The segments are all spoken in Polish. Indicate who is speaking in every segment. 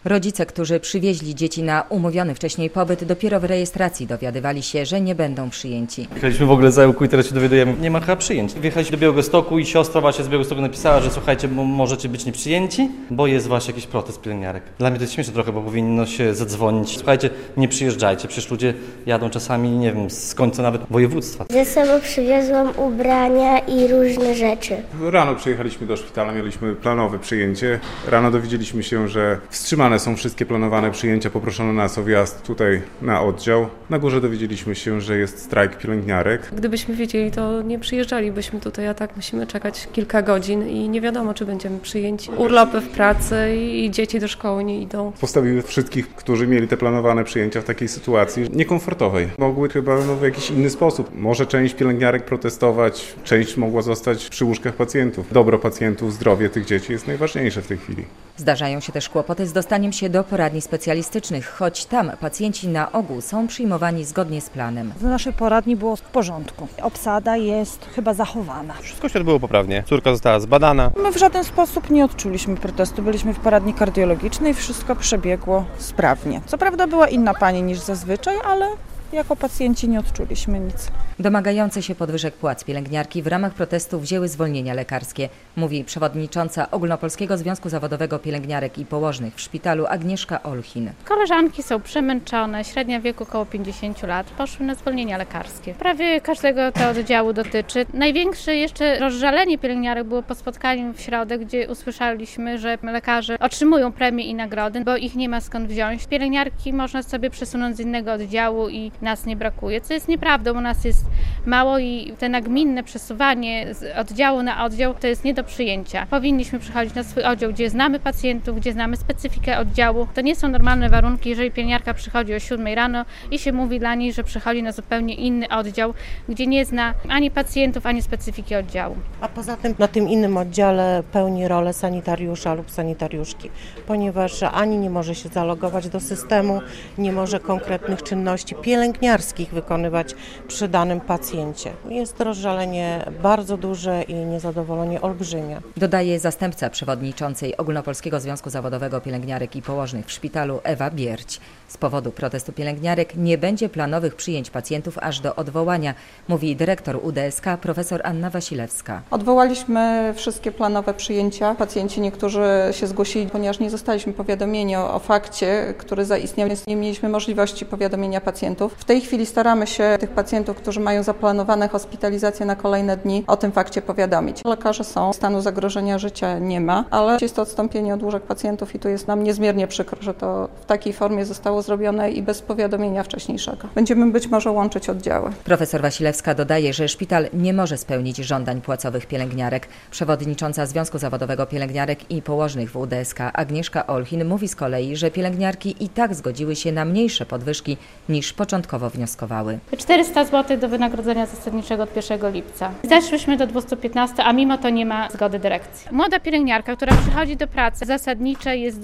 Speaker 1: Rodzice, którzy przywieźli dzieci na umówiony wcześniej pobyt, dopiero w rejestracji dowiadywali się, że nie będą przyjęci.
Speaker 2: Jechaliśmy w ogóle za Ełku i teraz się dowiadujemy, nie ma chyba przyjęć. Wjechaliśmy do Białegostoku i siostra właśnie z Białegostoku napisała, że słuchajcie, bo możecie być nieprzyjęci, bo jest właśnie jakiś protest pielęgniarek. Dla mnie to jest śmieszne trochę, bo powinno się zadzwonić. Słuchajcie, nie przyjeżdżajcie, przecież ludzie jadą czasami, nie wiem, z końca nawet województwa.
Speaker 3: Ze sobą przywiozłam ubrania i różne rzeczy.
Speaker 4: Rano przyjechaliśmy do szpitala, mieliśmy planowe przyjęcie. Rano dowiedzieliśmy się, że wstrzymane są wszystkie planowane przyjęcia, poproszono nas o wjazd tutaj na oddział. Na górze dowiedzieliśmy się, że jest strajk pielęgniarek.
Speaker 5: Gdybyśmy wiedzieli, to nie przyjeżdżalibyśmy tutaj, a tak musimy czekać kilka godzin i nie wiadomo, czy będziemy przyjęci. Urlopy w pracy i dzieci do szkoły nie idą.
Speaker 4: Postawiły wszystkich, którzy mieli te planowane przyjęcia w takiej sytuacji niekomfortowej. Mogły chyba w jakiś inny sposób. Może część pielęgniarek protestować, część mogła zostać przy łóżkach pacjentów. Dobro pacjentów, zdrowie tych dzieci jest najważniejsze w tej chwili.
Speaker 1: Zdarzają się też kłopoty z dostaniem się do poradni specjalistycznych, choć tam pacjenci na ogół są przyjmowani zgodnie z planem.
Speaker 6: W naszej poradni było w porządku. Obsada jest chyba zachowana.
Speaker 7: Wszystko się odbyło poprawnie. Córka została zbadana.
Speaker 6: My w żaden sposób nie odczuliśmy protestu. Byliśmy w poradni kardiologicznej i wszystko przebiegło sprawnie. Co prawda była inna pani niż zazwyczaj, ale jako pacjenci nie odczuliśmy nic.
Speaker 1: Domagające się podwyżek płac pielęgniarki w ramach protestu wzięły zwolnienia lekarskie, mówi przewodnicząca Ogólnopolskiego Związku Zawodowego Pielęgniarek i Położnych w szpitalu Agnieszka Olchin.
Speaker 8: Koleżanki są przemęczone, średnia wieku około 50 lat, poszły na zwolnienia lekarskie. Prawie każdego to oddziału dotyczy. Największe jeszcze rozżalenie pielęgniarek było po spotkaniu w środę, gdzie usłyszeliśmy, że lekarze otrzymują premie i nagrody, bo ich nie ma skąd wziąć. Pielęgniarki można sobie przesunąć z innego oddziału i nas nie brakuje, co jest nieprawdą, u nas jest mało i te nagminne przesuwanie z oddziału na oddział to jest nie do przyjęcia. Powinniśmy przychodzić na swój oddział, gdzie znamy pacjentów, gdzie znamy specyfikę oddziału. To nie są normalne warunki, jeżeli pielęgniarka przychodzi o 7 rano i się mówi dla niej, że przychodzi na zupełnie inny oddział, gdzie nie zna ani pacjentów, ani specyfiki oddziału.
Speaker 9: A poza tym na tym innym oddziale pełni rolę sanitariusza lub sanitariuszki, ponieważ ani nie może się zalogować do systemu, nie może konkretnych czynności pielęgniarskich wykonywać przy danym pacjencie. Jest rozżalenie bardzo duże i niezadowolenie olbrzymie.
Speaker 1: Dodaje zastępca przewodniczącej Ogólnopolskiego Związku Zawodowego Pielęgniarek i Położnych w szpitalu Ewa Bierć. Z powodu protestu pielęgniarek nie będzie planowych przyjęć pacjentów aż do odwołania, mówi dyrektor UDSK profesor Anna Wasilewska.
Speaker 10: Odwołaliśmy wszystkie planowe przyjęcia. Pacjenci niektórzy się zgłosili, ponieważ nie zostaliśmy powiadomieni o fakcie, który zaistniał, więc nie mieliśmy możliwości powiadomienia pacjentów. W tej chwili staramy się tych pacjentów, którzy mają zaplanowane hospitalizacje na kolejne dni, o tym fakcie powiadomić. Lekarze są, stanu zagrożenia życia nie ma, ale jest to odstąpienie od łóżek pacjentów i tu jest nam niezmiernie przykro, że to w takiej formie zostało zrobione i bez powiadomienia wcześniejszego. Będziemy być może łączyć oddziały.
Speaker 1: Profesor Wasilewska dodaje, że szpital nie może spełnić żądań płacowych pielęgniarek. Przewodnicząca Związku Zawodowego Pielęgniarek i Położnych w UDSK Agnieszka Olchin mówi z kolei, że pielęgniarki i tak zgodziły się na mniejsze podwyżki niż początkowo wnioskowały.
Speaker 8: 400 zł do wynagrodzenia zasadniczego od 1 lipca. Zeszłyśmy do 215, a mimo to nie ma zgody dyrekcji. Młoda pielęgniarka, która przychodzi do pracy, zasadnicze jest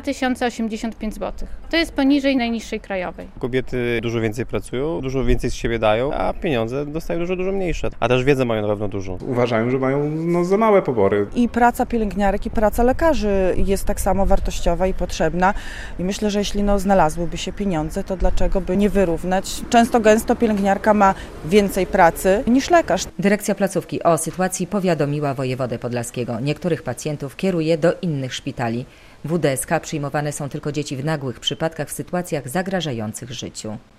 Speaker 8: 2085 zł. To jest poniżej najniższej krajowej.
Speaker 7: Kobiety dużo więcej pracują, dużo więcej z siebie dają, a pieniądze dostają dużo mniejsze. A też wiedzę mają na pewno dużą.
Speaker 4: Uważają, że mają za małe pobory.
Speaker 6: I praca pielęgniarek i praca lekarzy jest tak samo wartościowa i potrzebna. I myślę, że jeśli znalazłyby się pieniądze, to dlaczego by nie wyrównać? Często gęsto pielęgniarka ma więcej pracy niż lekarz.
Speaker 1: Dyrekcja placówki o sytuacji powiadomiła wojewodę podlaskiego. Niektórych pacjentów kieruje do innych szpitali. W UDSK przyjmowane są tylko dzieci w nagłych przypadkach w sytuacjach zagrażających życiu.